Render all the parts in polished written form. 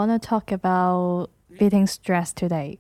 want to talk about beating stress today.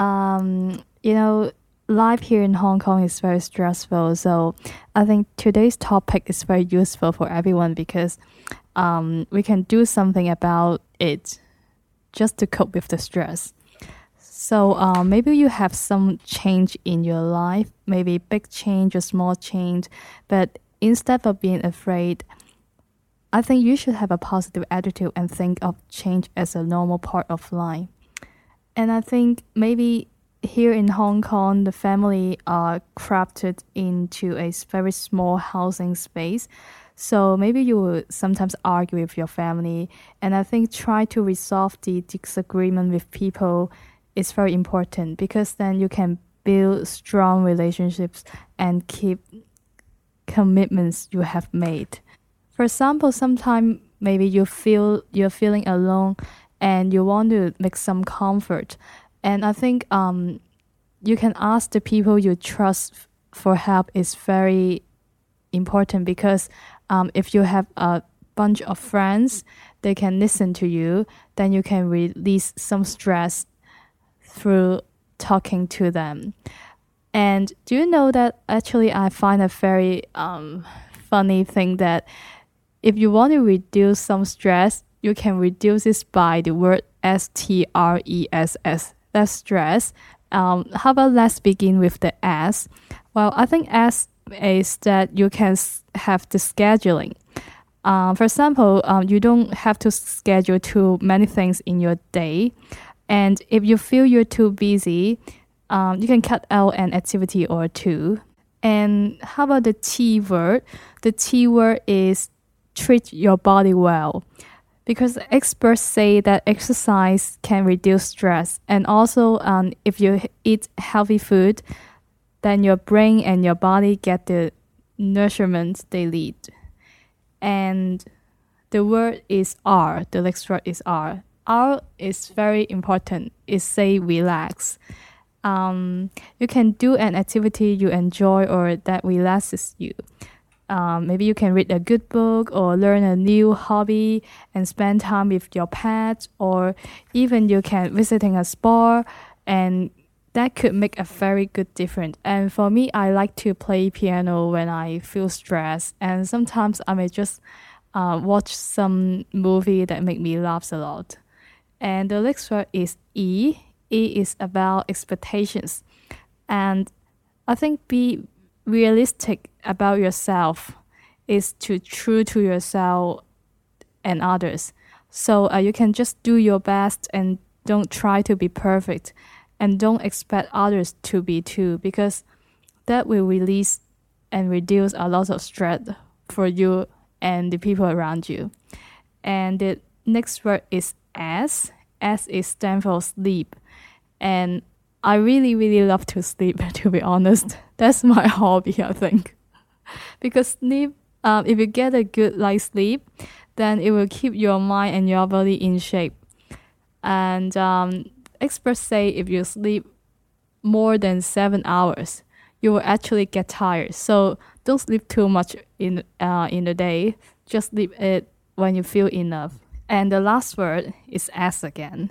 You know, life here in Hong Kong is very stressful, so I think today's topic is very useful for everyone because we can do something about it just to cope with the stress. So maybe you have some change in your life, maybe big change or small change, but instead of being afraid, I think you should have a positive attitude and think of change as a normal part of life. And I think maybe here in Hong Kong, the family are crafted into a very small housing space. So maybe you will sometimes argue with your family. And I think try to resolve the disagreement with people is very important because then you can build strong relationships and keep commitments you have made. For example, sometimes maybe you're feeling alone and you want to make some comfort. And I think you can ask the people you trust for help is very important because if you have a bunch of friends, they can listen to you, then you can release some stress through talking to them. And do you know that actually I find a very funny thing that if you want to reduce some stress, you can reduce it by the word stress. That's stress. How about let's begin with the S? Well, I think S is that you can have the scheduling. For example, you don't have to schedule too many things in your day. And if you feel you're too busy, you can cut out an activity or two. And how about the T word? The T word is treat your body well. Because experts say that exercise can reduce stress. And also, if you eat healthy food, then your brain and your body get the nourishment they need. And the word is R. The next word is R. R is very important. It say relax. You can do an activity you enjoy or that relaxes you. Maybe you can read a good book or learn a new hobby and spend time with your pets, or even you can visiting a spa, and that could make a very good difference. And for me, I like to play piano when I feel stressed, and sometimes I may just watch some movie that make me laugh a lot. And the next word is E. E is about expectations, and I think be realistic about yourself is to true to yourself and others. So you can just do your best and don't try to be perfect and don't expect others to be too, because that will release and reduce a lot of stress for you and the people around you. And the next word is S. S is stand for sleep. And I really, really love to sleep, to be honest. That's my hobby, I think. Because sleep, if you get a good light sleep, then it will keep your mind and your body in shape. And experts say if you sleep more than 7 hours, you will actually get tired. So don't sleep too much in the day. Just sleep it when you feel enough. And the last word is S again.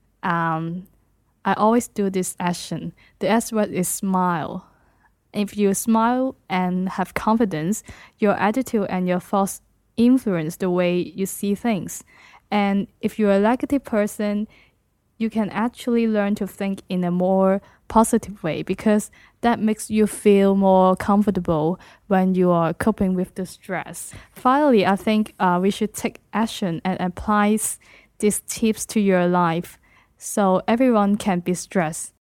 I always do this action. The S word is smile. If you smile and have confidence, your attitude and your thoughts influence the way you see things. And if you're a negative person, you can actually learn to think in a more positive way because that makes you feel more comfortable when you are coping with the stress. Finally, I think we should take action and apply these tips to your life so everyone can be stressed